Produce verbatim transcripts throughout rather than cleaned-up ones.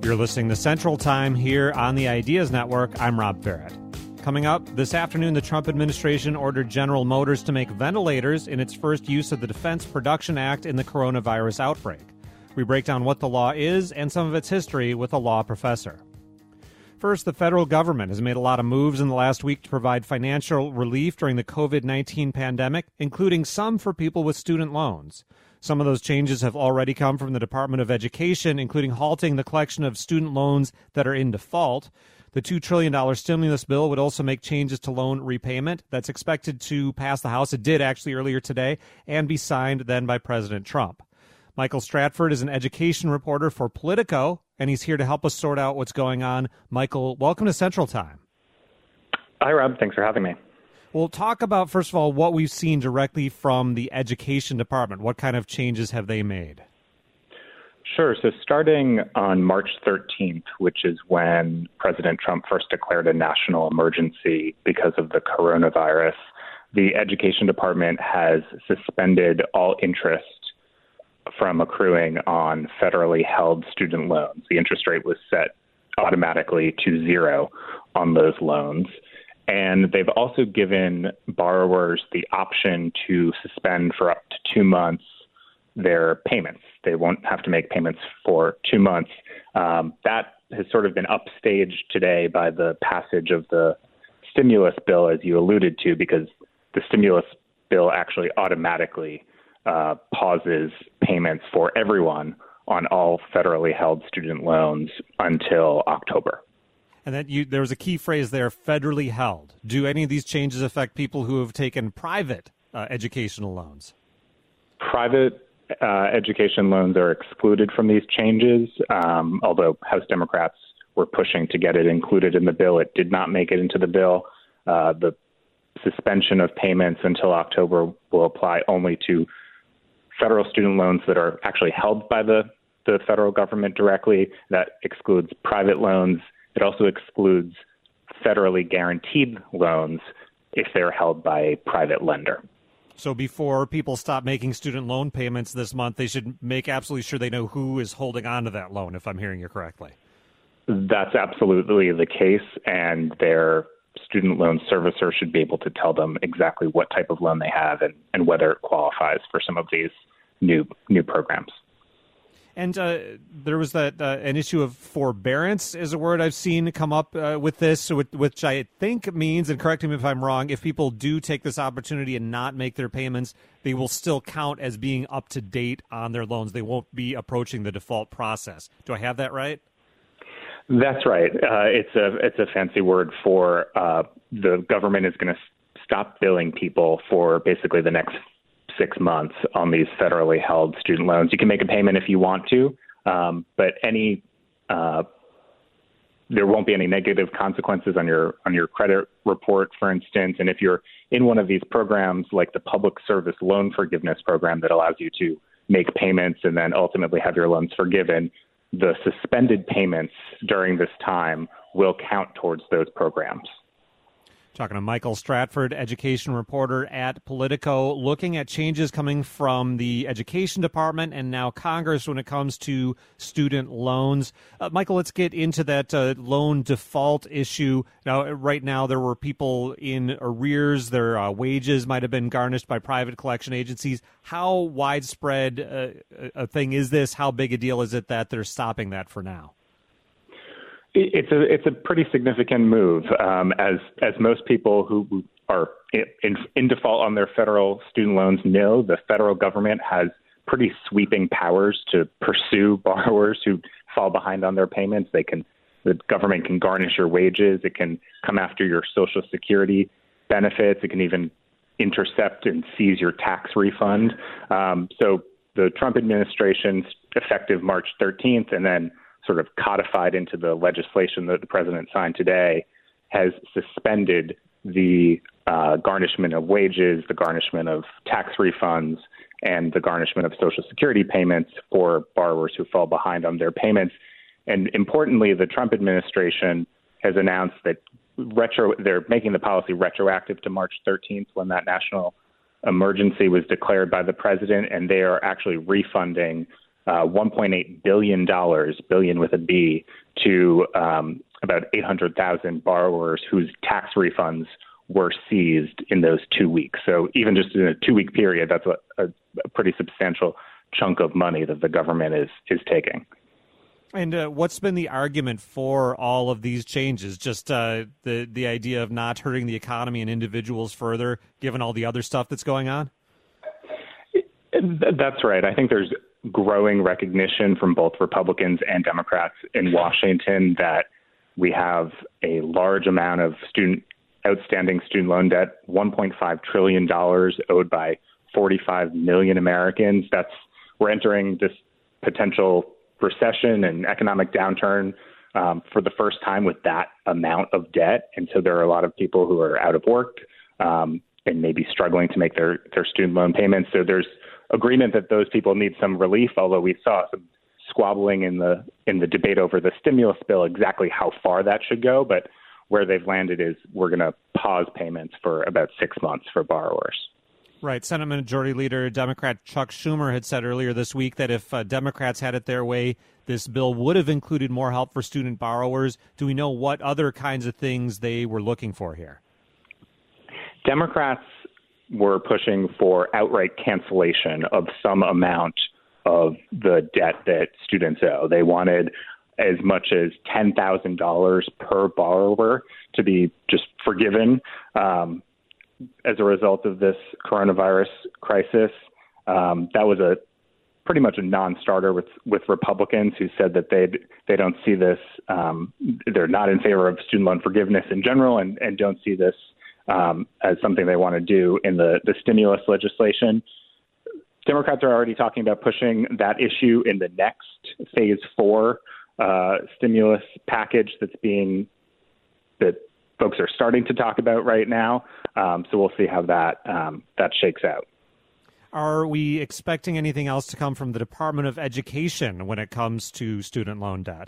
You're listening to Central Time here on the Ideas Network. I'm Rob Barrett. Coming up this afternoon, the Trump administration ordered General Motors to make ventilators in its first use of the Defense Production Act in the coronavirus outbreak. We break down what the law is and some of its history with a law professor. First, the federal government has made a lot of moves in the last week to provide financial relief during the covid nineteen pandemic, including some for people with student loans. Some of those changes have already come from the Department of Education, including halting the collection of student loans that are in default. The two trillion dollars stimulus bill would also make changes to loan repayment. That's expected to pass the House. It did actually earlier today and be signed then by President Trump. Michael Stratford is an education reporter for Politico, and he's here to help us sort out what's going on. Michael, welcome to Central Time. Hi, Rob. Thanks for having me. Well, talk about, first of all, what we've seen directly from the Education Department. What kind of changes have they made? Sure. So starting on March thirteenth, which is when President Trump first declared a national emergency because of the coronavirus, the Education Department has suspended all interest from accruing on federally held student loans. The interest rate was set automatically to zero on those loans. And they've also given borrowers the option to suspend for up to two months their payments. They won't have to make payments for two months. Um, that has sort of been upstaged today by the passage of the stimulus bill, as you alluded to, because the stimulus bill actually automatically uh, pauses payments for everyone on all federally held student loans until October. And then you, there was a key phrase there, federally held. Do any of these changes affect people who have taken private uh, educational loans? Private uh, education loans are excluded from these changes, um, although House Democrats were pushing to get it included in the bill. It did not make it into the bill. Uh, the suspension of payments until October will apply only to federal student loans that are actually held by the, the federal government directly. That excludes private loans. It also excludes federally guaranteed loans if they're held by a private lender. So before people stop making student loan payments this month, they should make absolutely sure they know who is holding on to that loan, if I'm hearing you correctly. That's absolutely the case, and their student loan servicer should be able to tell them exactly what type of loan they have and, and whether it qualifies for some of these new new programs. And uh, there was that uh, an issue of forbearance is a word I've seen come up uh, with this, which I think means, and correct me if I'm wrong, if people do take this opportunity and not make their payments, they will still count as being up to date on their loans. They won't be approaching the default process. Do I have that right? That's right. Uh, it's a it's a fancy word for uh, the government is going to stop billing people for basically the next six months on these federally held student loans. You can make a payment if you want to, um, but any uh, there won't be any negative consequences on your on your credit report, for instance. And if you're in one of these programs, like the Public Service Loan Forgiveness Program that allows you to make payments and then ultimately have your loans forgiven, the suspended payments during this time will count towards those programs. Talking to Michael Stratford, education reporter at Politico, looking at changes coming from the Education Department and now Congress when it comes to student loans. Uh, Michael, let's get into that uh, loan default issue. Now, right now, there were people in arrears. Their uh, wages might have been garnished by private collection agencies. How widespread uh, a thing is this? How big a deal is it that they're stopping that for now? It's a it's a pretty significant move, um, as as most people who are in, in default on their federal student loans know. The federal government has pretty sweeping powers to pursue borrowers who fall behind on their payments. They can the government can garnish your wages. It can come after your Social Security benefits. It can even intercept and seize your tax refund. Um, so the Trump administration, effective March thirteenth, and then sort of codified into the legislation that the president signed today, has suspended the uh, garnishment of wages, the garnishment of tax refunds, and the garnishment of Social Security payments for borrowers who fall behind on their payments. And importantly, the Trump administration has announced that retro they're making the policy retroactive to March thirteenth, when that national emergency was declared by the president, and they are actually refunding uh, one point eight billion dollars, billion with a B, to um, about eight hundred thousand borrowers whose tax refunds were seized in those two weeks. So even just in a two-week period, that's a, a, a pretty substantial chunk of money that the government is is taking. And uh, what's been the argument for all of these changes? Just uh, the the idea of not hurting the economy and individuals further, given all the other stuff that's going on? That's right. I think there's growing recognition from both Republicans and Democrats in Washington that we have a large amount of student outstanding student loan debt, one point five trillion dollars owed by forty-five million Americans. That's we're entering this potential recession and economic downturn um, for the first time with that amount of debt. And so there are a lot of people who are out of work um, and maybe struggling to make their, their student loan payments. So there's agreement that those people need some relief, although we saw some squabbling in the in the debate over the stimulus bill, exactly how far that should go. But where they've landed is we're going to pause payments for about six months for borrowers. Right. Senate Majority Leader Democrat Chuck Schumer had said earlier this week that if uh, Democrats had it their way, this bill would have included more help for student borrowers. Do we know what other kinds of things they were looking for here? Democrats were pushing for outright cancellation of some amount of the debt that students owe. They wanted as much as ten thousand dollars per borrower to be just forgiven um, as a result of this coronavirus crisis. Um, that was a pretty much a non-starter with, with Republicans who said that they they don't see this. Um, they're not in favor of student loan forgiveness in general, and, and don't see this um, as something they want to do in the, the stimulus legislation. Democrats are already talking about pushing that issue in the next phase four uh, stimulus package that's being that folks are starting to talk about right now. Um, so we'll see how that um, that shakes out. Are we expecting anything else to come from the Department of Education when it comes to student loan debt?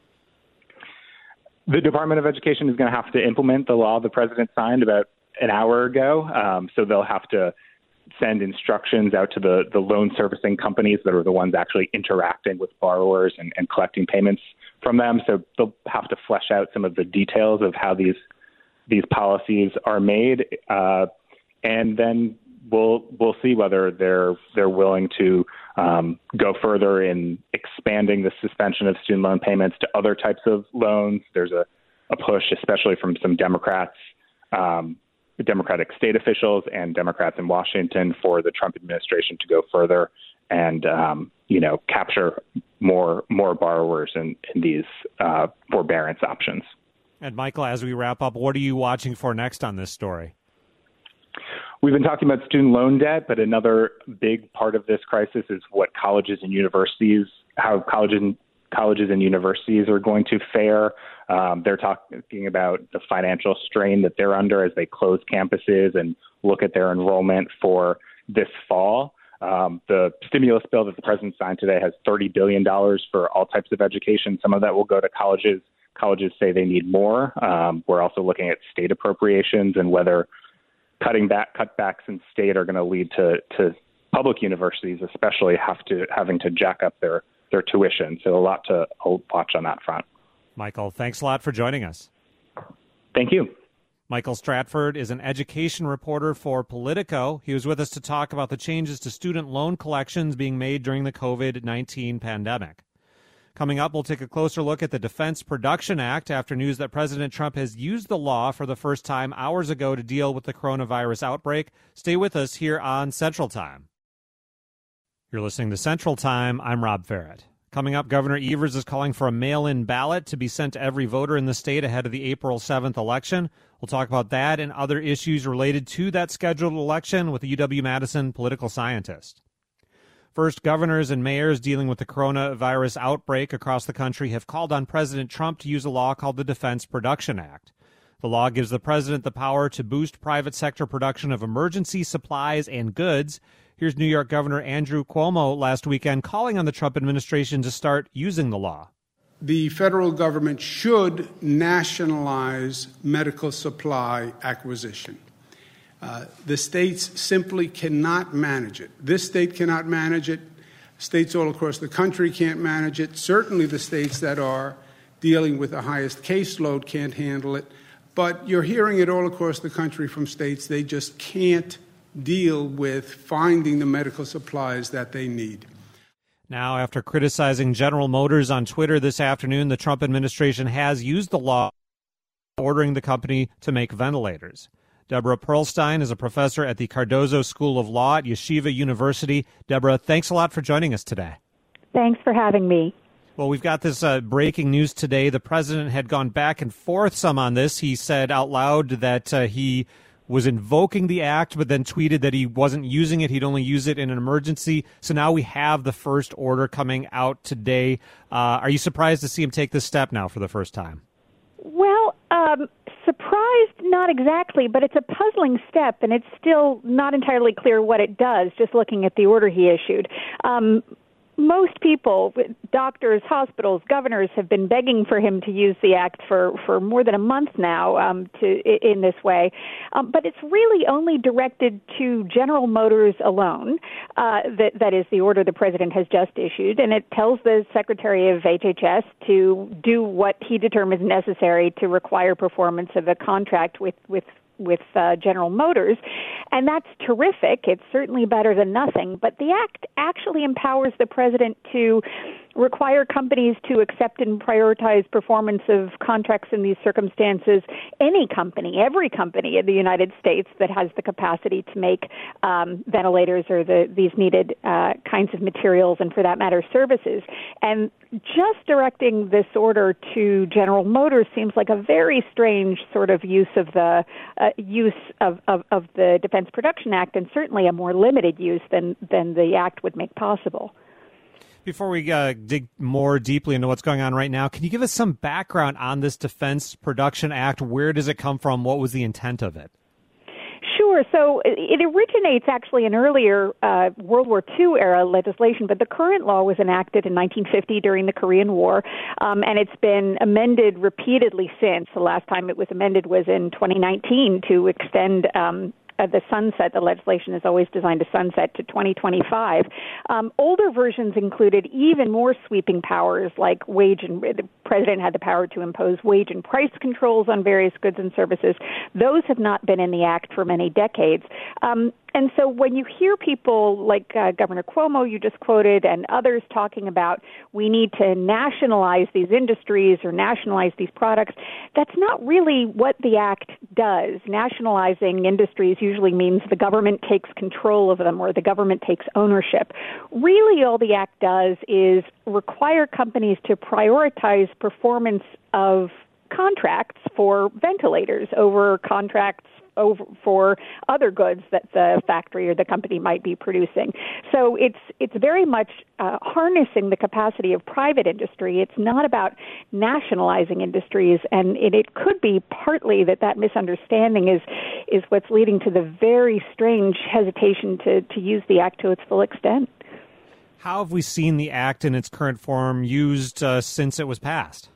The Department of Education is going to have to implement the law the president signed about an hour ago. Um, so they'll have to send instructions out to the, the loan servicing companies that are the ones actually interacting with borrowers and, and collecting payments from them. So they'll have to flesh out some of the details of how these these policies are made, uh, and then we'll we'll see whether they're they're willing to um, go further in expanding the suspension of student loan payments to other types of loans. There's a, a push, especially from some Democrats, um, Democratic state officials and Democrats in Washington, for the Trump administration to go further and um, you know capture more more borrowers in, in these uh, forbearance options. And Michael, as we wrap up, what are you watching for next on this story? We've been talking about student loan debt, but another big part of this crisis is what colleges and universities, how colleges and, colleges and universities are going to fare. Um, they're talking about the financial strain that they're under as they close campuses and look at their enrollment for this fall. Um, the stimulus bill that the president signed today has thirty billion dollars for all types of education. Some of that will go to colleges. Colleges say they need more. Um, we're also looking at state appropriations and whether cutting back cutbacks in state are going to lead to, to public universities, especially have to having to jack up their, their tuition. So a lot to watch on that front. Michael, thanks a lot for joining us. Thank you. Michael Stratford is an education reporter for Politico. He was with us to talk about the changes to student loan collections being made during the COVID nineteen pandemic. Coming up, we'll take a closer look at the Defense Production Act after news that President Trump has used the law for the first time hours ago to deal with the coronavirus outbreak. Stay with us here on Central Time. You're listening to Central Time. I'm Rob Farrett. Coming up, Governor Evers is calling for a mail-in ballot to be sent to every voter in the state ahead of the April seventh election. We'll talk about that and other issues related to that scheduled election with a U W-Madison political scientist. First, governors and mayors dealing with the coronavirus outbreak across the country have called on President Trump to use a law called the Defense Production Act. The law gives the president the power to boost private sector production of emergency supplies and goods. Here's New York Governor Andrew Cuomo last weekend calling on the Trump administration to start using the law. The federal government should nationalize medical supply acquisition. Uh, the states simply cannot manage it. This state cannot manage it. States all across the country can't manage it. Certainly the states that are dealing with the highest caseload can't handle it. But you're hearing it all across the country from states. They just can't deal with finding the medical supplies that they need. Now, after criticizing General Motors on Twitter this afternoon, the Trump administration has used the law ordering the company to make ventilators. Deborah Pearlstein is a professor at the Cardozo School of Law at Yeshiva University. Deborah, thanks a lot for joining us today. Thanks for having me. Well, we've got this uh, breaking news today. The president had gone back and forth some on this. He said out loud that uh, he was invoking the act, but then tweeted that he wasn't using it. He'd only use it in an emergency. So now we have the first order coming out today. Uh, are you surprised to see him take this step now for the first time? Well, um, surprised, not exactly, but it's a puzzling step, and it's still not entirely clear what it does, just looking at the order he issued. Um, Most people, doctors, hospitals, governors, have been begging for him to use the act for, for more than a month now um, to in this way. Um, but it's really only directed to General Motors alone. Uh, that, that is the order the president has just issued, and it tells the Secretary of H H S to do what he determines necessary to require performance of a contract with, with with uh, General Motors, and that's terrific. It's certainly better than nothing, but the act actually empowers the president to require companies to accept and prioritize performance of contracts in these circumstances. Any company, every company in the United States that has the capacity to make um, ventilators or the, these needed uh, kinds of materials, and for that matter, services. And just directing this order to General Motors seems like a very strange sort of use of the uh, use of, of, of the Defense Production Act, and certainly a more limited use than, than the act would make possible. Before we uh, dig more deeply into what's going on right now, can you give us some background on this Defense Production Act? Where does it come from? What was the intent of it? Sure. So it originates actually in earlier uh, World War Two era legislation, but the current law was enacted in nineteen fifty during the Korean War, um, and it's been amended repeatedly since. The last time it was amended was in twenty nineteen to extend um Uh, the sunset. The legislation is always designed to sunset to twenty twenty-five. Um, older versions included even more sweeping powers, like wage and the president had the power to impose wage and price controls on various goods and services. Those have not been in the act for many decades. Um, And so when you hear people like uh, Governor Cuomo, you just quoted, and others talking about we need to nationalize these industries or nationalize these products, that's not really what the act does. Nationalizing industries usually means the government takes control of them or the government takes ownership. Really, all the act does is require companies to prioritize performance of contracts for ventilators over contracts over for other goods that the factory or the company might be producing. So it's it's very much uh, harnessing the capacity of private industry. It's not about nationalizing industries, and it, it could be partly that that misunderstanding is is what's leading to the very strange hesitation to, to use the act to its full extent. How have we seen the act in its current form used uh, since it was passed?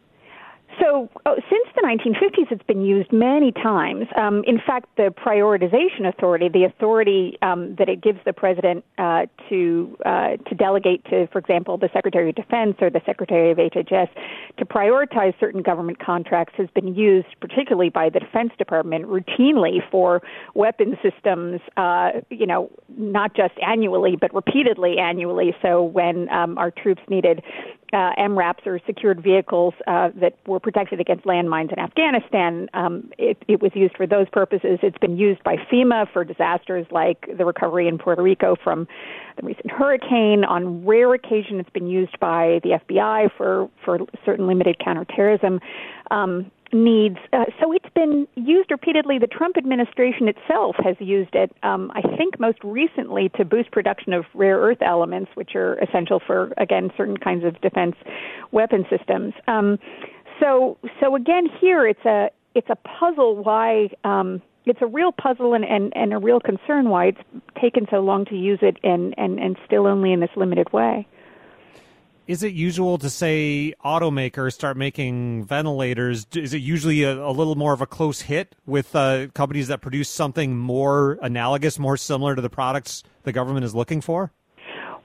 So oh, since the nineteen fifties, it's been used many times. Um, in fact, the prioritization authority, the authority um, that it gives the president uh, to uh, to delegate to, for example, the Secretary of Defense or the Secretary of H H S to prioritize certain government contracts, has been used particularly by the Defense Department routinely for weapon systems, uh, you know, not just annually, but repeatedly annually. So when um, our troops needed Uh, M RAPs or secured vehicles uh, that were protected against landmines in Afghanistan. Um, it, it was used for those purposes. It's been used by FEMA for disasters like the recovery in Puerto Rico from the recent hurricane. On rare occasion, it's been used by the F B I for, for certain limited counterterrorism um, needs. Uh, so it's been used repeatedly. The Trump administration itself has used it, um, I think most recently to boost production of rare earth elements, which are essential for, again, certain kinds of defense weapon systems. Um, so, so again, here it's a it's a puzzle why um, it's a real puzzle and, and, and a real concern why it's taken so long to use it and, and, and still only in this limited way. Is it usual to say automakers start making ventilators? Is it usually a, a little more of a close hit with uh, companies that produce something more analogous, more similar to the products the government is looking for? Well,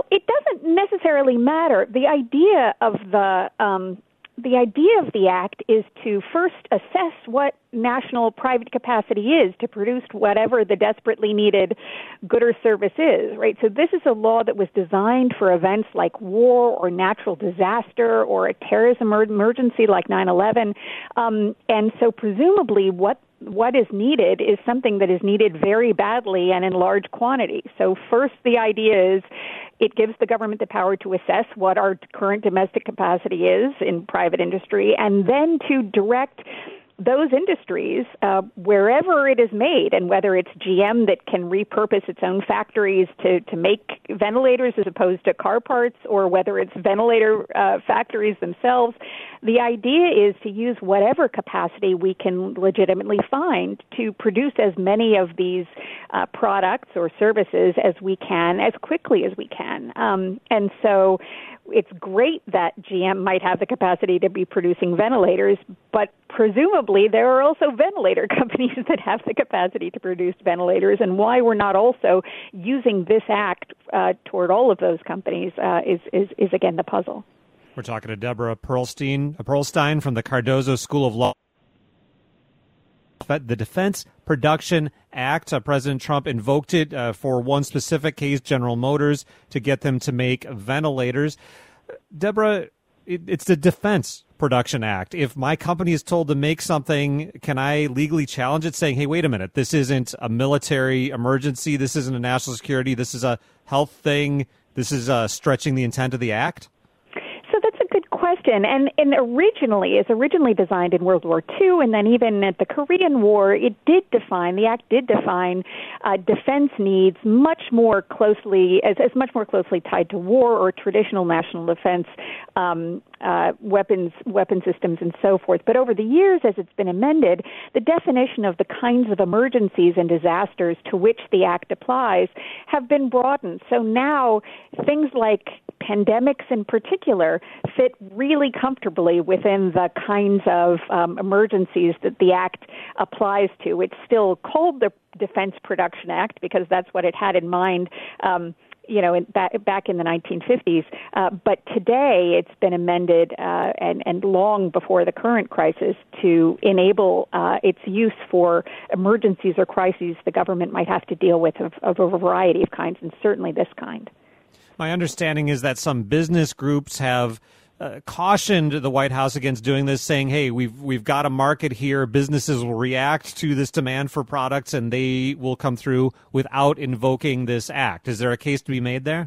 it doesn't necessarily matter. The idea of the um, the idea of the act is to first assess what national private capacity is to produce whatever the desperately needed good or service is, right? So this is a law that was designed for events like war or natural disaster or a terrorism emergency like nine eleven. Um, and so presumably what what is needed is something that is needed very badly and in large quantity. So first, the idea is it gives the government the power to assess what our current domestic capacity is in private industry, and then to direct those industries, uh, wherever it is made, and whether it's G M that can repurpose its own factories to, to make ventilators as opposed to car parts, or whether it's ventilator uh, factories themselves, the idea is to use whatever capacity we can legitimately find to produce as many of these uh, products or services as we can, as quickly as we can. Um, and so it's great that G M might have the capacity to be producing ventilators, but presumably there are also ventilator companies that have the capacity to produce ventilators, and why we're not also using this act uh, toward all of those companies uh, is, is, is, again, the puzzle. We're talking to Deborah Pearlstein, Pearlstein from the Cardozo School of Law. The Defense Production Act, uh, President Trump invoked it uh, for one specific case, General Motors, to get them to make ventilators. Deborah, it, it's the Defense Production Act. If my company is told to make something, can I legally challenge it saying, hey, wait a minute, this isn't a military emergency, this isn't a national security, this is a health thing, this is uh, stretching the intent of the act? Question. And, and originally, it's originally designed in World War Two, and then even at the Korean War, it did define, the act did define uh, defense needs much more closely, as, as much more closely tied to war or traditional national defense um, uh, weapons, weapon systems and so forth. But over the years, as it's been amended, the definition of the kinds of emergencies and disasters to which the act applies have been broadened. So now things like pandemics in particular fit really comfortably within the kinds of um, emergencies that the Act applies to. It's still called the Defense Production Act because that's what it had in mind, um, you know, in, back, back in the nineteen fifties. Uh, but today it's been amended uh, and, and long before the current crisis to enable uh, its use for emergencies or crises the government might have to deal with of, of a variety of kinds, and certainly this kind. My understanding is that some business groups have uh, cautioned the White House against doing this, saying, hey, we've we've got a market here. Businesses will react to this demand for products, and they will come through without invoking this act. Is there a case to be made there?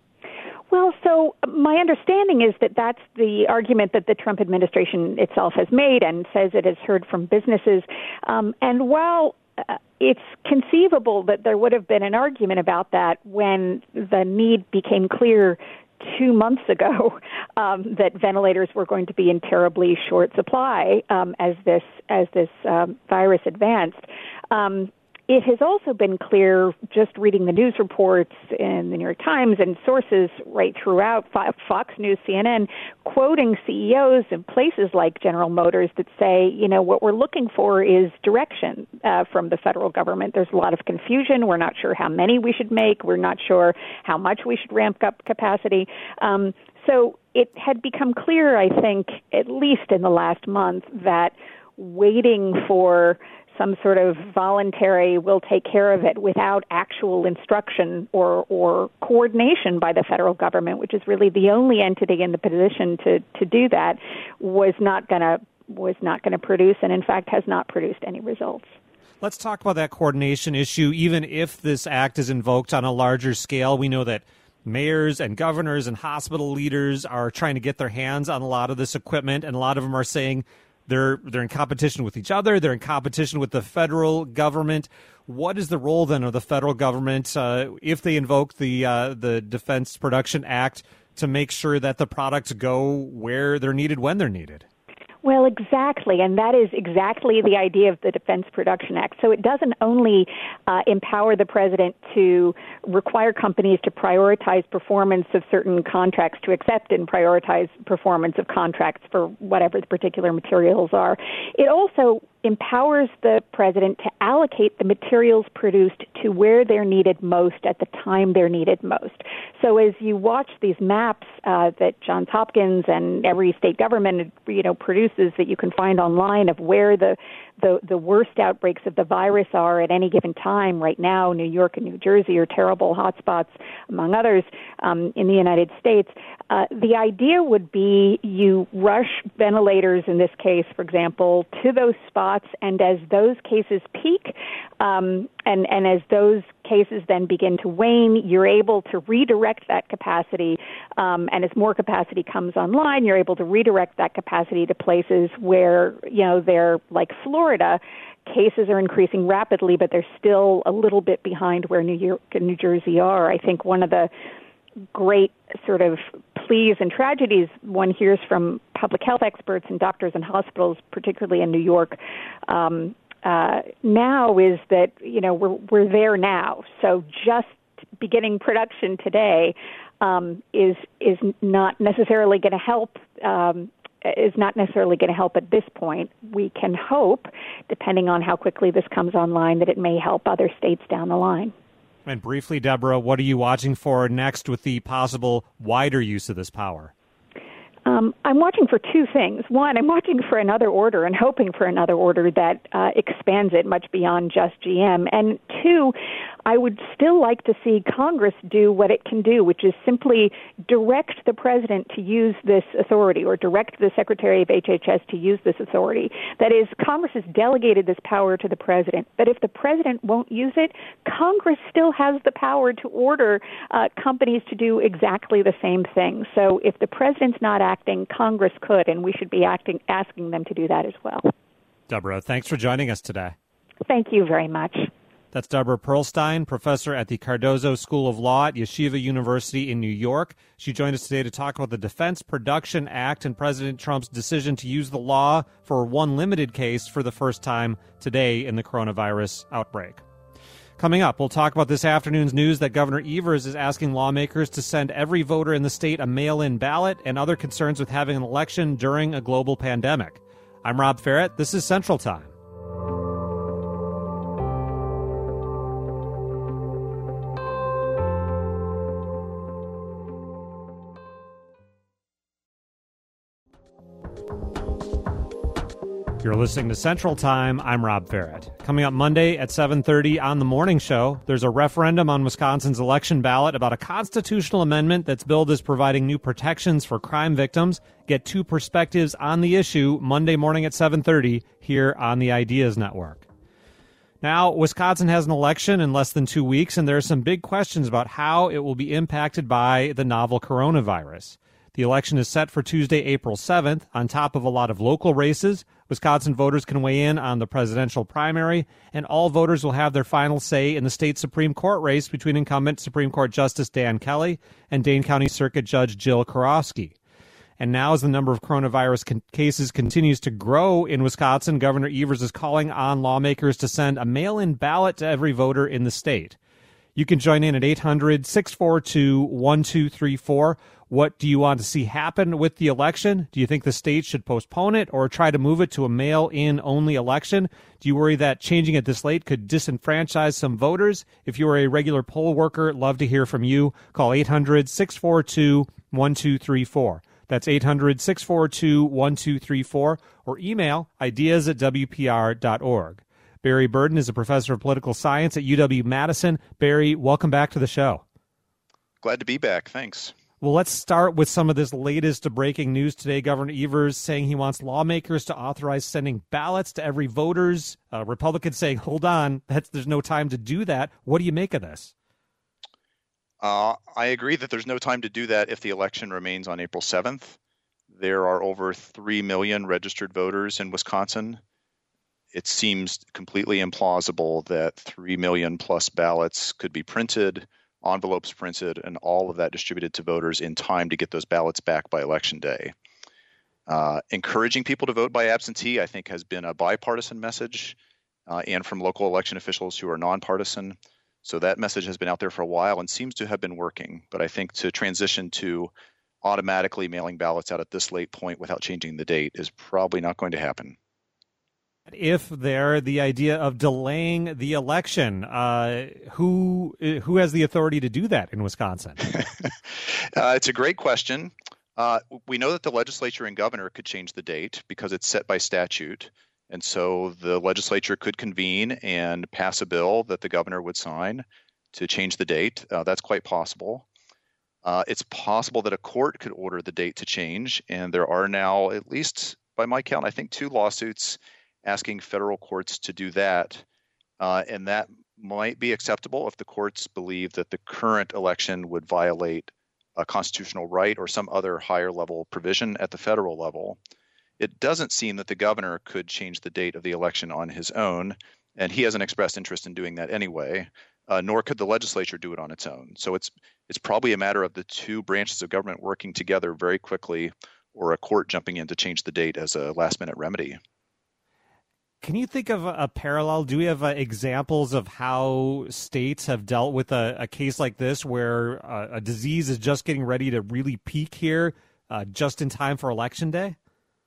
Well, so my understanding is that that's the argument that the Trump administration itself has made and says it has heard from businesses. Um, and while Uh, it's conceivable that there would have been an argument about that when the need became clear two months ago um, that ventilators were going to be in terribly short supply um, as this as this um, virus advanced. Um, It has also been clear, just reading the news reports in the New York Times and sources right throughout, Fox News, C N N, quoting C E Os in places like General Motors that say, you know, what we're looking for is direction uh, from the federal government. There's a lot of confusion. We're not sure how many we should make. We're not sure how much we should ramp up capacity. Um, so it had become clear, I think, at least in the last month, that waiting for some sort of voluntary will take care of it without actual instruction or, or coordination by the federal government, which is really the only entity in the position to, to do that, was not going to was not going to produce, and in fact has not produced any results. Let's talk about that coordination issue. Even if this act is invoked on a larger scale, we know that mayors and governors and hospital leaders are trying to get their hands on a lot of this equipment, and a lot of them are saying They're they're in competition with each other. They're in competition with the federal government. What is the role then of the federal government uh, if they invoke the uh, the Defense Production Act to make sure that the products go where they're needed when they're needed? Well, exactly, and that is exactly the idea of the Defense Production Act. So it doesn't only uh, empower the president to require companies to prioritize performance of certain contracts, to accept and prioritize performance of contracts for whatever the particular materials are. It also empowers the president to allocate the materials produced to where they're needed most at the time they're needed most. So as you watch these maps uh, that Johns Hopkins and every state government, you know, produces that you can find online of where the the, the worst outbreaks of the virus are at any given time. Right now, New York and New Jersey are terrible hotspots, among others, um, in the United States. Uh, the idea would be you rush ventilators, in this case, for example, to those spots, and as those cases peak, um, and, and as those cases then begin to wane, you're able to redirect that capacity, um, and as more capacity comes online, you're able to redirect that capacity to places where, you know, they're like Florida. Cases are increasing rapidly, but they're still a little bit behind where New York and New Jersey are. I think one of the great sort of pleas and tragedies one hears from public health experts and doctors and hospitals, particularly in New York, um, uh, now is that, you know, we're we're there now. So just beginning production today um, is is not necessarily going to help. Um, is not necessarily going to help at this point. We can hope, depending on how quickly this comes online, that it may help other states down the line. And briefly, Deborah, what are you watching for next with the possible wider use of this power? Um, I'm watching for two things. One, I'm watching for another order and hoping for another order that uh, expands it much beyond just G M. And two, I would still like to see Congress do what it can do, which is simply direct the president to use this authority or direct the Secretary of H H S to use this authority. That is, Congress has delegated this power to the president. But if the president won't use it, Congress still has the power to order uh, companies to do exactly the same thing. So if the president's not acting, Congress could, and we should be acting, asking them to do that as well. Deborah, thanks for joining us today. Thank you very much. That's Deborah Pearlstein, professor at the Cardozo School of Law at Yeshiva University in New York. She joined us today to talk about the Defense Production Act and President Trump's decision to use the law for one limited case for the first time today in the coronavirus outbreak. Coming up, we'll talk about this afternoon's news that Governor Evers is asking lawmakers to send every voter in the state a mail-in ballot and other concerns with having an election during a global pandemic. I'm Rob Ferrett. This is Central Time. You're listening to Central Time. I'm Rob Ferrett. Coming up Monday at seven thirty on The Morning Show, there's a referendum on Wisconsin's election ballot about a constitutional amendment that's billed as providing new protections for crime victims. Get two perspectives on the issue Monday morning at seven thirty here on the Ideas Network. Now, Wisconsin has an election in less than two weeks, and there are some big questions about how it will be impacted by the novel coronavirus. The election is set for Tuesday, April seventh. On top of a lot of local races, Wisconsin voters can weigh in on the presidential primary, and all voters will have their final say in the state Supreme Court race between incumbent Supreme Court Justice Dan Kelly and Dane County Circuit Judge Jill Karofsky. And now, as the number of coronavirus con- cases continues to grow in Wisconsin, Governor Evers is calling on lawmakers to send a mail-in ballot to every voter in the state. You can join in at eight hundred, six four two, one two three four. What do you want to see happen with the election? Do you think the state should postpone it or try to move it to a mail-in only election? Do you worry that changing it this late could disenfranchise some voters? If you are a regular poll worker, love to hear from you. Call eight hundred, six four two, one two three four. That's eight hundred, six four two, one two three four, or email ideas at w p r dot org. Barry Burden is a professor of political science at U W-Madison. Barry, welcome back to the show. Glad to be back. Thanks. Well, let's start with some of this latest breaking news today. Governor Evers saying he wants lawmakers to authorize sending ballots to every voter's. Uh, Republicans saying, hold on, that's, there's no time to do that. What do you make of this? Uh, I agree that there's no time to do that if the election remains on April seventh. There are over three million registered voters in Wisconsin. It seems completely implausible that three million plus ballots could be printed, envelopes printed, and all of that distributed to voters in time to get those ballots back by Election Day. Uh, encouraging people to vote by absentee, I think, has been a bipartisan message, uh, and from local election officials who are nonpartisan. So that message has been out there for a while and seems to have been working. But I think to transition to automatically mailing ballots out at this late point without changing the date is probably not going to happen. If they're the idea of delaying the election, uh, who who has the authority to do that in Wisconsin? uh, it's a great question. Uh, we know that the legislature and governor could change the date because it's set by statute. And so the legislature could convene and pass a bill that the governor would sign to change the date. Uh, that's quite possible. Uh, it's possible that a court could order the date to change. And there are now, at least by my count, I think two lawsuits asking federal courts to do that. Uh, and that might be acceptable if the courts believe that the current election would violate a constitutional right or some other higher level provision at the federal level. It doesn't seem that the governor could change the date of the election on his own, and he hasn't expressed interest in doing that anyway, uh, nor could the legislature do it on its own. So it's it's probably a matter of the two branches of government working together very quickly, or a court jumping in to change the date as a last-minute remedy. Can you think of a, a parallel? Do we have uh, examples of how states have dealt with a, a case like this where uh, a disease is just getting ready to really peak here uh, just in time for Election Day?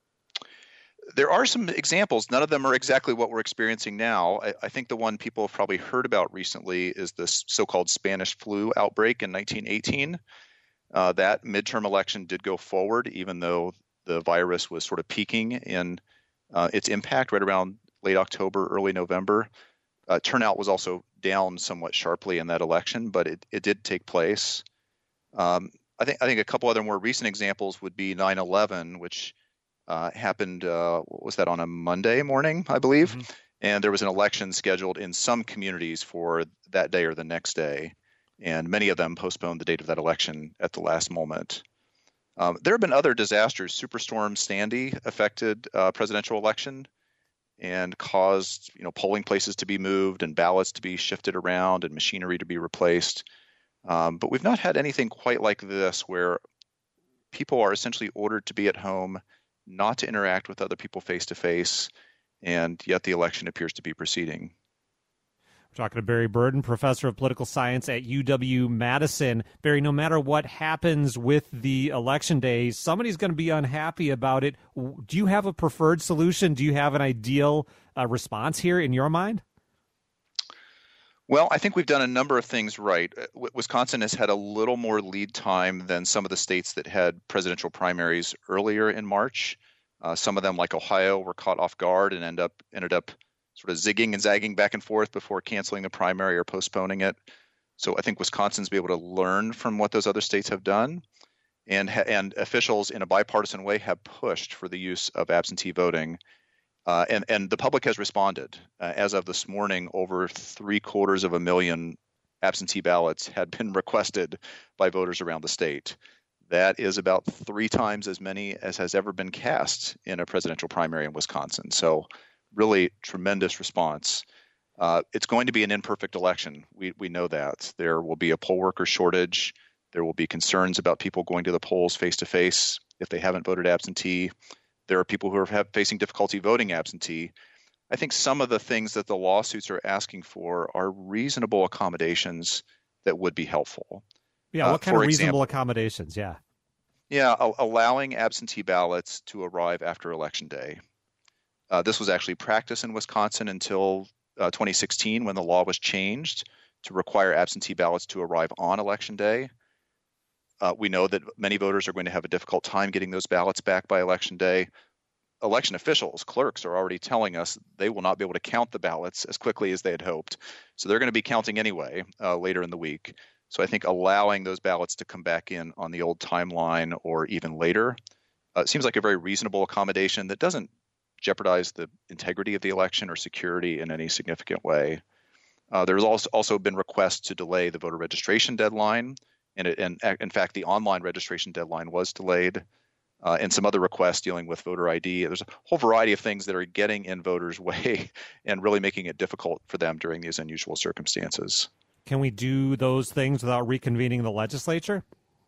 There are some examples. None of them are exactly what we're experiencing now. I, I think the one people have probably heard about recently is this so-called Spanish flu outbreak in nineteen eighteen. Uh, that midterm election did go forward, even though the virus was sort of peaking in uh, its impact right around late October, early November. Uh, turnout was also down somewhat sharply in that election, but it, it did take place. Um, I think I think a couple other more recent examples would be nine eleven, which uh, happened, uh, what was that, on a Monday morning, I believe? Mm-hmm. And there was an election scheduled in some communities for that day or the next day. And many of them postponed the date of that election at the last moment. Um, there have been other disasters. Superstorm Sandy affected uh, presidential election and caused, you know, polling places to be moved and ballots to be shifted around and machinery to be replaced. Um, but we've not had anything quite like this, where people are essentially ordered to be at home, not to interact with other people face to face, and yet the election appears to be proceeding. We're talking to Barry Burden, professor of political science at U W Madison. Barry, no matter what happens with the election day, somebody's going to be unhappy about it. Do you have a preferred solution? Do you have an ideal uh, response here in your mind? Well, I think we've done a number of things right. Wisconsin has had a little more lead time than some of the states that had presidential primaries earlier in March. Uh, some of them, like Ohio, were caught off guard and end up ended up sort of zigging and zagging back and forth before canceling the primary or postponing it. So I think Wisconsin's be able to learn from what those other states have done. And, and officials in a bipartisan way have pushed for the use of absentee voting. Uh, and, and the public has responded. Uh, as of this morning, over three quarters of a million absentee ballots had been requested by voters around the state. That is about three times as many as has ever been cast in a presidential primary in Wisconsin. So really tremendous response. Uh, it's going to be an imperfect election. We we know that. There will be a poll worker shortage. There will be concerns about people going to the polls face-to-face if they haven't voted absentee. There are people who are have, facing difficulty voting absentee. I think some of the things that the lawsuits are asking for are reasonable accommodations that would be helpful. Yeah, what uh, kind of reasonable example, accommodations? Yeah. Yeah, a- allowing absentee ballots to arrive after Election Day. Uh, this was actually practice in Wisconsin until uh, twenty sixteen, when the law was changed to require absentee ballots to arrive on Election Day. Uh, we know that many voters are going to have a difficult time getting those ballots back by Election Day. Election officials, clerks, are already telling us they will not be able to count the ballots as quickly as they had hoped. So they're going to be counting anyway uh, later in the week. So I think allowing those ballots to come back in on the old timeline or even later uh, seems like a very reasonable accommodation that doesn't jeopardize the integrity of the election or security in any significant way. Uh, there's also also been requests to delay the voter registration deadline. And, it, and in fact, the online registration deadline was delayed, uh, and some other requests dealing with voter I D. There's a whole variety of things that are getting in voters' way and really making it difficult for them during these unusual circumstances. Can we do those things without reconvening the legislature?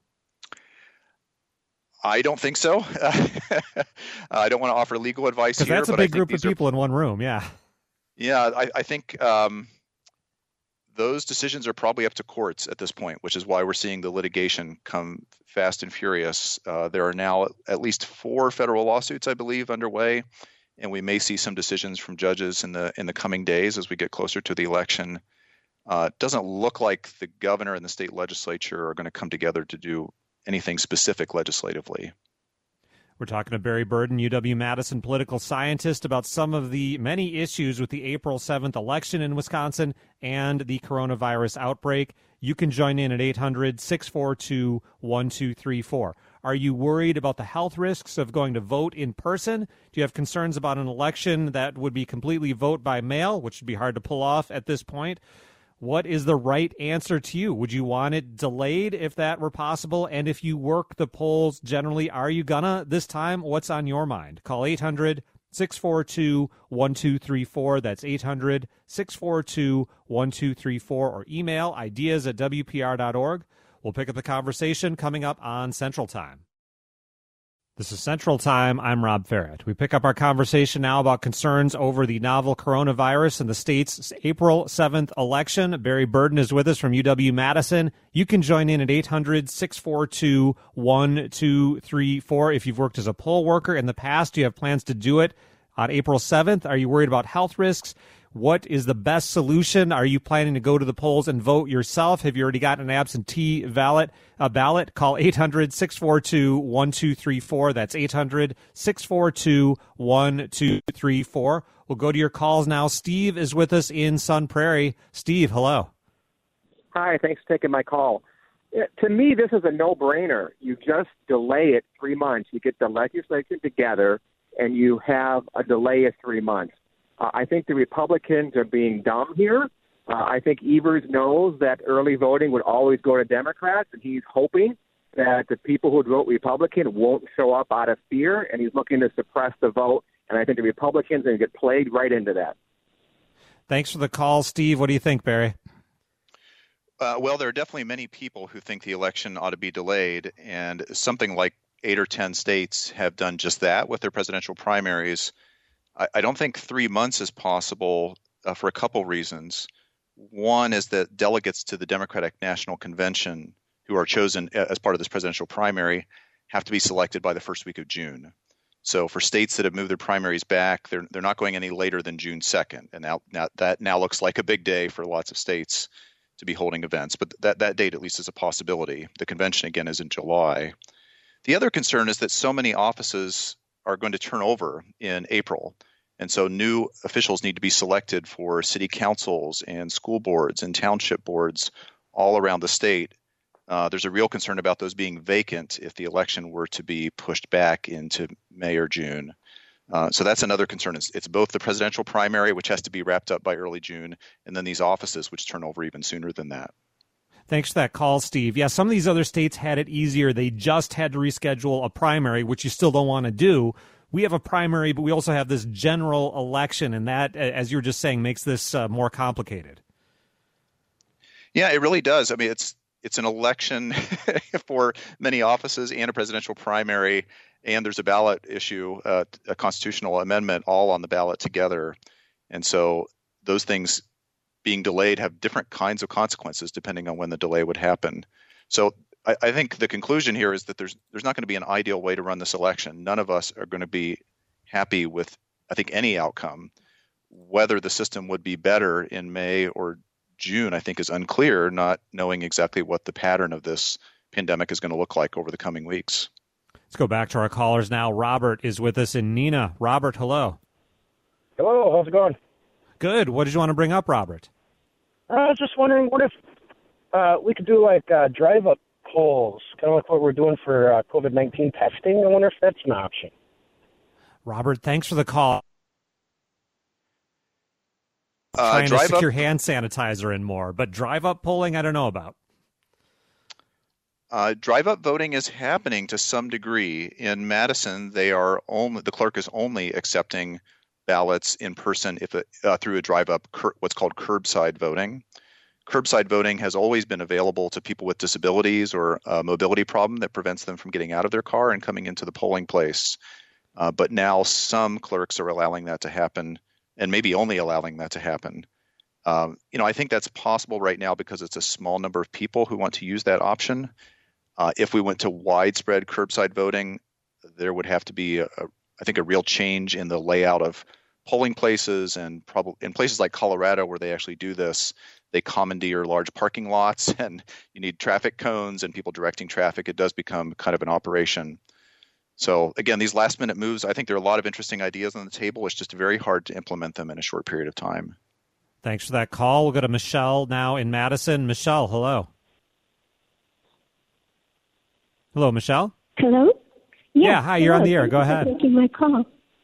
I don't think so. I don't want to offer legal advice here. Because that's a but big I think group of people are, in one room, yeah. Yeah, I, I think um, those decisions are probably up to courts at this point, which is why we're seeing the litigation come fast and furious. Uh, there are now at least four federal lawsuits, I believe, underway, and we may see some decisions from judges in the in the coming days as we get closer to the election. Uh, it doesn't look like the governor and the state legislature are going to come together to do anything specific legislatively. We're talking to Barry Burden, U W-Madison political scientist, about some of the many issues with the April seventh election in Wisconsin and the coronavirus outbreak. You can join in at eight hundred, six four two, one two three four. Are you worried about the health risks of going to vote in person? Do you have concerns about an election that would be completely vote by mail, which would be hard to pull off at this point? What is the right answer to you? Would you want it delayed if that were possible? And if you work the polls generally, are you gonna this time? What's on your mind? Call eight hundred, six four two, one two three four. That's eight hundred, six four two, one two three four, or email ideas at W P R dot org. We'll pick up the conversation coming up on Central Time. This is Central Time. I'm Rob Ferret. We pick up our conversation now about concerns over the novel coronavirus and the state's April seventh election. Barry Burden is with us from U W-Madison. You can join in at eight hundred, six four two, one two three four. If you've worked as a poll worker in the past, do you have plans to do it on April seventh? Are you worried about health risks? What is the best solution? Are you planning to go to the polls and vote yourself? Have you already gotten an absentee ballot? A ballot? Call eight hundred, six four two, one two three four. That's eight hundred, six four two, one two three four. We'll go to your calls now. Steve is with us in Sun Prairie. Steve, hello. Hi, thanks for taking my call. It, to me, this is a no-brainer. You just delay it three months. You get the legislature together, and you have a delay of three months. Uh, I think the Republicans are being dumb here. Uh, I think Evers knows that early voting would always go to Democrats, and he's hoping that the people who would vote Republican won't show up out of fear, and he's looking to suppress the vote. And I think the Republicans are going to get played right into that. Thanks for the call, Steve. What do you think, Barry? Uh, well, there are definitely many people who think the election ought to be delayed, and something like eight or ten states have done just that with their presidential primaries. I don't think three months is possible uh, for a couple reasons. One is that delegates to the Democratic National Convention who are chosen as part of this presidential primary have to be selected by the first week of June. So for states that have moved their primaries back, they're they're not going any later than June second. And now, now that now looks like a big day for lots of states to be holding events. But that, that date at least is a possibility. The convention, again, is in July. The other concern is that so many offices are going to turn over in April. And so new officials need to be selected for city councils and school boards and township boards all around the state. Uh, there's a real concern about those being vacant if the election were to be pushed back into May or June. Uh, so that's another concern. It's, it's both the presidential primary, which has to be wrapped up by early June, and then these offices, which turn over even sooner than that. Thanks for that call, Steve. Yeah, some of these other states had it easier. They just had to reschedule a primary, which you still don't want to do. We have a primary, but we also have this general election, and that, as you were just saying, makes this uh, more complicated. Yeah, it really does. I mean, it's it's an election for many offices and a presidential primary, and there's a ballot issue, uh, a constitutional amendment, all on the ballot together. And so those things being delayed have different kinds of consequences depending on when the delay would happen. So I, I think the conclusion here is that there's there's not going to be an ideal way to run this election. None of us are going to be happy with, I think, any outcome. Whether the system would be better in May or June, I think, is unclear, not knowing exactly what the pattern of this pandemic is going to look like over the coming weeks. Let's go back to our callers now. Robert is with us in Neenah. Robert, hello. Hello, how's it going? Good. What did you want to bring up, Robert? I was just wondering, what if uh, we could do like uh, drive-up polls, kind of like what we're doing for uh, COVID nineteen testing? I wonder if that's an option. Robert, thanks for the call. Uh, Trying to drive secure up, hand sanitizer and more, but drive-up polling, I don't know about. Uh, drive-up voting is happening to some degree. In Madison, they are only the clerk is only accepting ballots in person if it, uh, through a drive-up, cur- what's called curbside voting. Curbside voting has always been available to people with disabilities or a mobility problem that prevents them from getting out of their car and coming into the polling place. Uh, but now some clerks are allowing that to happen, and maybe only allowing that to happen. Um, you know, I think that's possible right now because it's a small number of people who want to use that option. Uh, if we went to widespread curbside voting, there would have to be a, I think, a real change in the layout of polling places, and probably in places like Colorado where they actually do this, they commandeer large parking lots and you need traffic cones and people directing traffic. It does become kind of an operation. So again, these last minute moves, I think there are a lot of interesting ideas on the table. It's just very hard to implement them in a short period of time. Thanks for that call. We'll go to Michelle now in Madison. Michelle, hello. Hello, Michelle. Hello? Yes, yeah, hi, you're hello. on the air. Thank Go you for ahead. taking my call.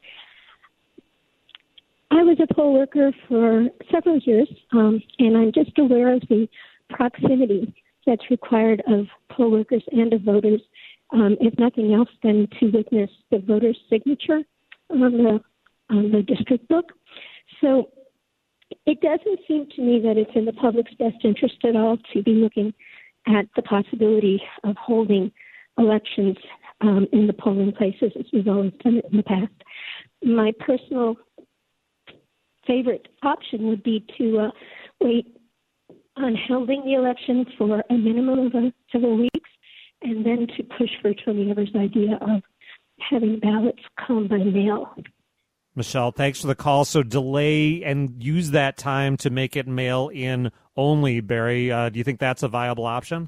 I was a poll worker for several years, um, and I'm just aware of the proximity that's required of poll workers and of voters, um, if nothing else than to witness the voter's signature on the, on the district book. So it doesn't seem to me that it's in the public's best interest at all to be looking at the possibility of holding elections um, in the polling places as we've always done it in the past. My personal favorite option would be to uh, wait on holding the election for a minimum of uh, several weeks, and then to push for Tony Evers' idea of having ballots come by mail. Michelle, thanks for the call. So delay and use that time to make it mail-in only, Barry. Uh, do you think that's a viable option?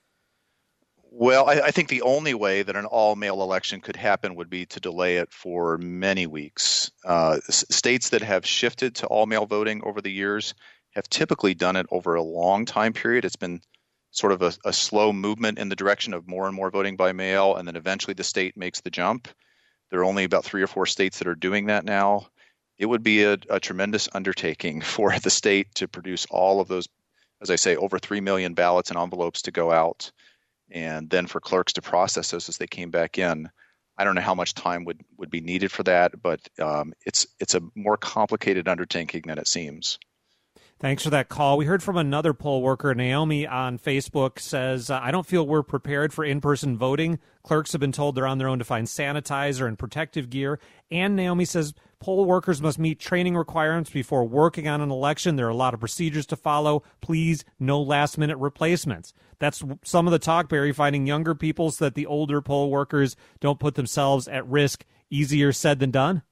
Well, I, I think the only way that an all-mail election could happen would be to delay it for many weeks. Uh, s- states that have shifted to all-mail voting over the years have typically done it over a long time period. It's been sort of a, a slow movement in the direction of more and more voting by mail, and then eventually the state makes the jump. There are only about three or four states that are doing that now. It would be a, a tremendous undertaking for the state to produce all of those, as I say, over three million ballots and envelopes to go out, and then for clerks to process those as they came back in. I don't know how much time would, would be needed for that, but um, it's it's a more complicated undertaking than it seems. Thanks for that call. We heard from another poll worker, Naomi, on Facebook, says, uh, I don't feel we're prepared for in-person voting. Clerks have been told they're on their own to find sanitizer and protective gear. And Naomi says poll workers must meet training requirements before working on an election. There are a lot of procedures to follow. Please, no last-minute replacements. That's some of the talk, Barry, finding younger people so that the older poll workers don't put themselves at risk. Easier said than done?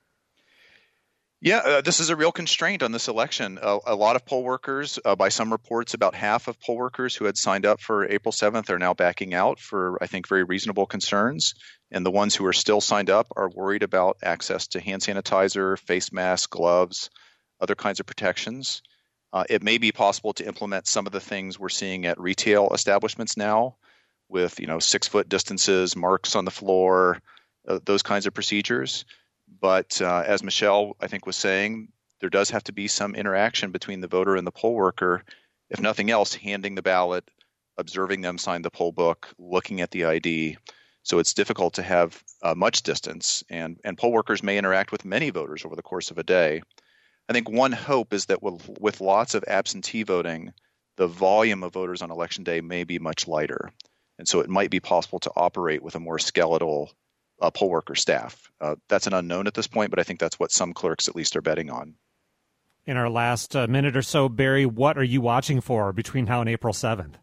Yeah, uh, this is a real constraint on this election. Uh, a lot of poll workers, uh, by some reports, about half of poll workers who had signed up for April seventh are now backing out for, I think, very reasonable concerns. And the ones who are still signed up are worried about access to hand sanitizer, face masks, gloves, other kinds of protections. Uh, it may be possible to implement some of the things we're seeing at retail establishments now with, you know, six-foot distances, marks on the floor, uh, those kinds of procedures. But uh, as Michelle, I think, was saying, there does have to be some interaction between the voter and the poll worker. If nothing else, handing the ballot, observing them sign the poll book, looking at the I D. So it's difficult to have uh, much distance, and, and poll workers may interact with many voters over the course of a day. I think one hope is that with, with lots of absentee voting, the volume of voters on election day may be much lighter. And so it might be possible to operate with a more skeletal Uh, poll worker staff. Uh, that's an unknown at this point, but I think that's what some clerks at least are betting on. In our last uh, minute or so, Barry, what are you watching for between now and April seventh?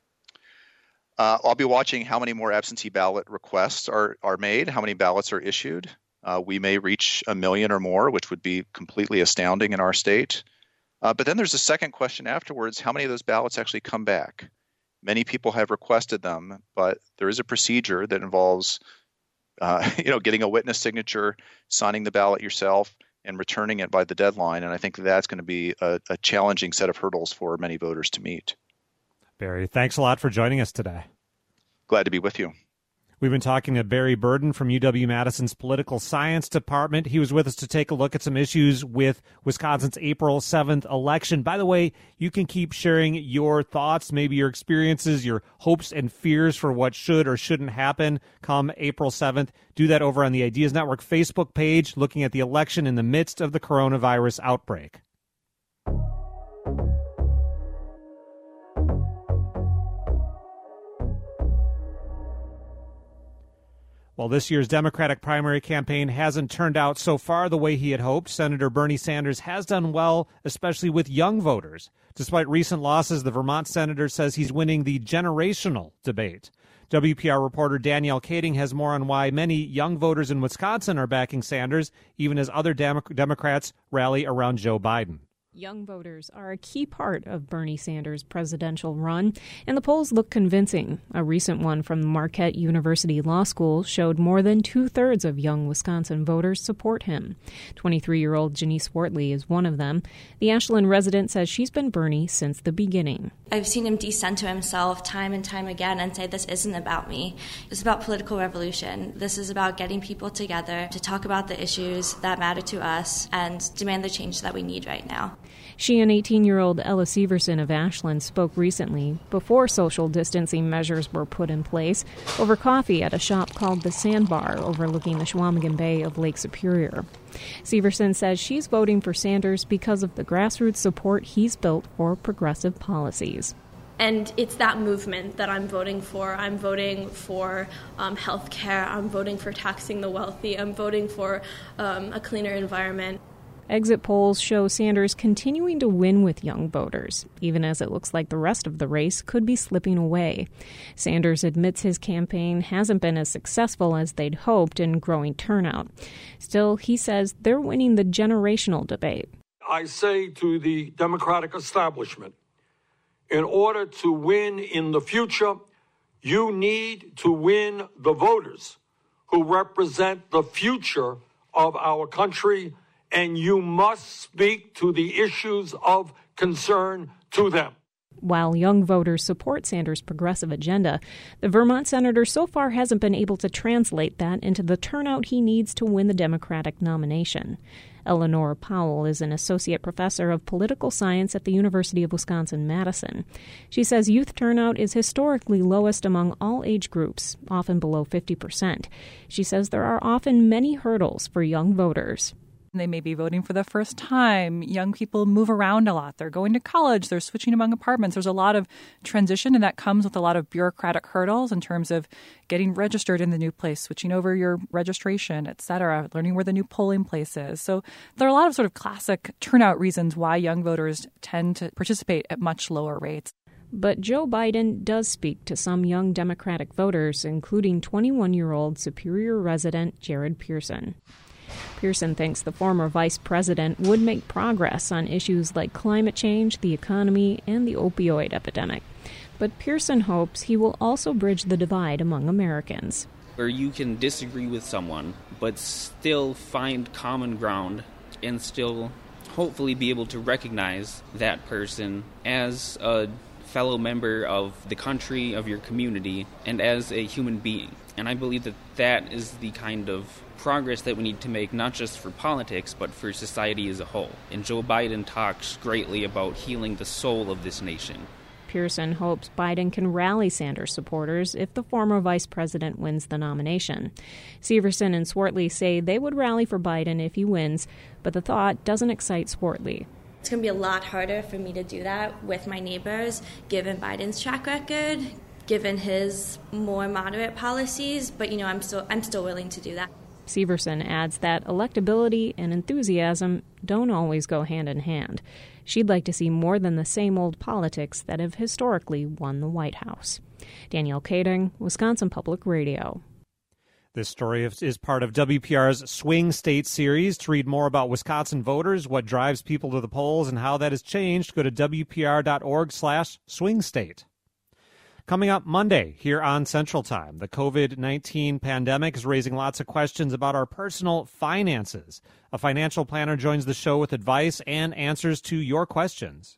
Uh, I'll be watching how many more absentee ballot requests are, are made, how many ballots are issued. Uh, we may reach a million or more, which would be completely astounding in our state. Uh, but then there's a second question afterwards: how many of those ballots actually come back? Many people have requested them, but there is a procedure that involves Uh, you know, getting a witness signature, signing the ballot yourself, and returning it by the deadline. And I think that's going to be a, a challenging set of hurdles for many voters to meet. Barry, thanks a lot for joining us today. Glad to be with you. We've been talking to Barry Burden from U W-Madison's Political Science Department. He was with us to take a look at some issues with Wisconsin's April seventh election. By the way, you can keep sharing your thoughts, maybe your experiences, your hopes and fears for what should or shouldn't happen come April seventh. Do that over on the Ideas Network Facebook page, looking at the election in the midst of the coronavirus outbreak. While this year's Democratic primary campaign hasn't turned out so far the way he had hoped, Senator Bernie Sanders has done well, especially with young voters. Despite recent losses, the Vermont senator says he's winning the generational debate. W P R reporter Danielle Kading has more on why many young voters in Wisconsin are backing Sanders, even as other Dem- Democrats rally around Joe Biden. Young voters are a key part of Bernie Sanders' presidential run, and the polls look convincing. A recent one from Marquette University Law School showed more than two-thirds of young Wisconsin voters support him. twenty-three-year-old Janice Wortley is one of them. The Ashland resident says she's been Bernie since the beginning. I've seen him decenter himself time and time again and say, this isn't about me. It's about political revolution. This is about getting people together to talk about the issues that matter to us and demand the change that we need right now. She and eighteen-year-old Ella Severson of Ashland spoke recently, before social distancing measures were put in place, over coffee at a shop called the Sandbar overlooking the Chequamegon Bay of Lake Superior. Severson says she's voting for Sanders because of the grassroots support he's built for progressive policies. And it's that movement that I'm voting for. I'm voting for um, health care. I'm voting for taxing the wealthy. I'm voting for um, a cleaner environment. Exit polls show Sanders continuing to win with young voters, even as it looks like the rest of the race could be slipping away. Sanders admits his campaign hasn't been as successful as they'd hoped in growing turnout. Still, he says they're winning the generational debate. I say to the Democratic establishment, in order to win in the future, you need to win the voters who represent the future of our country, and you must speak to the issues of concern to them. While young voters support Sanders' progressive agenda, the Vermont senator so far hasn't been able to translate that into the turnout he needs to win the Democratic nomination. Eleanor Powell is an associate professor of political science at the University of Wisconsin-Madison. She says youth turnout is historically lowest among all age groups, often below fifty percent. She says there are often many hurdles for young voters. They may be voting for the first time. Young people move around a lot. They're going to college. They're switching among apartments. There's a lot of transition, and that comes with a lot of bureaucratic hurdles in terms of getting registered in the new place, switching over your registration, et cetera, learning where the new polling place is. So there are a lot of sort of classic turnout reasons why young voters tend to participate at much lower rates. But Joe Biden does speak to some young Democratic voters, including twenty-one-year-old Superior resident Jared Pearson. Pearson thinks the former vice president would make progress on issues like climate change, the economy, and the opioid epidemic. But Pearson hopes he will also bridge the divide among Americans. Where you can disagree with someone, but still find common ground and still hopefully be able to recognize that person as a fellow member of the country, of your community, and as a human being. And I believe that that is the kind of progress that we need to make, not just for politics, but for society as a whole. And Joe Biden talks greatly about healing the soul of this nation. Pearson hopes Biden can rally Sanders supporters if the former vice president wins the nomination. Severson and Swartley say they would rally for Biden if he wins, but the thought doesn't excite Swartley. It's going to be a lot harder for me to do that with my neighbors, given Biden's track record, given his more moderate policies, but, you know, I'm still I'm still willing to do that. Severson adds that electability and enthusiasm don't always go hand in hand. She'd like to see more than the same old politics that have historically won the White House. Danielle Kading, Wisconsin Public Radio. This story is part of W P R's Swing State series. To read more about Wisconsin voters, what drives people to the polls, and how that has changed, go to W P R dot org slash swing state. Coming up Monday here on Central Time, the covid nineteen pandemic is raising lots of questions about our personal finances. A financial planner joins the show with advice and answers to your questions.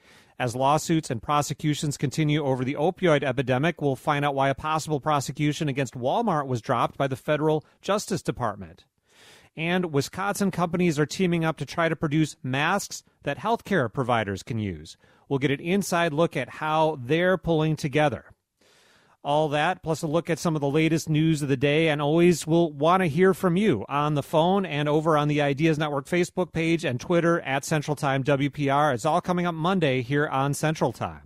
As lawsuits and prosecutions continue over the opioid epidemic, we'll find out why a possible prosecution against Walmart was dropped by the federal Justice Department. And Wisconsin companies are teaming up to try to produce masks that healthcare providers can use. We'll get an inside look at how they're pulling together. All that, plus a look at some of the latest news of the day, and always we'll want to hear from you on the phone and over on the Ideas Network Facebook page and Twitter at Central Time W P R. It's all coming up Monday here on Central Time.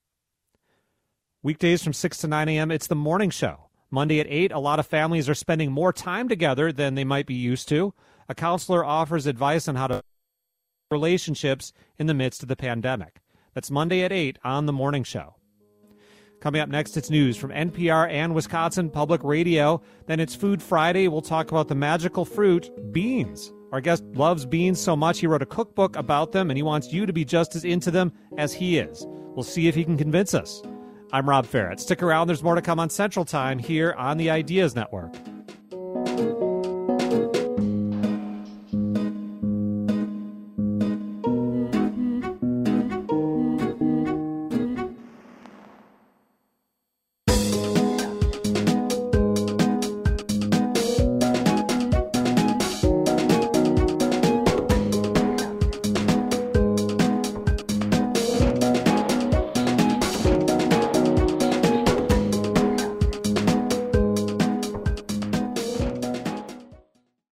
Weekdays from six to nine a.m., it's the morning show. Monday at eight, a lot of families are spending more time together than they might be used to. A counselor offers advice on how to relationships in the midst of the pandemic. That's Monday at eight on the morning show. Coming up next, it's news from N P R and Wisconsin Public Radio. Then it's Food Friday. We'll talk about the magical fruit, beans. Our guest loves beans so much he wrote a cookbook about them, and he wants you to be just as into them as he is. We'll see if he can convince us. I'm Rob Ferrett. Stick around. There's more to come on Central Time here on the Ideas Network.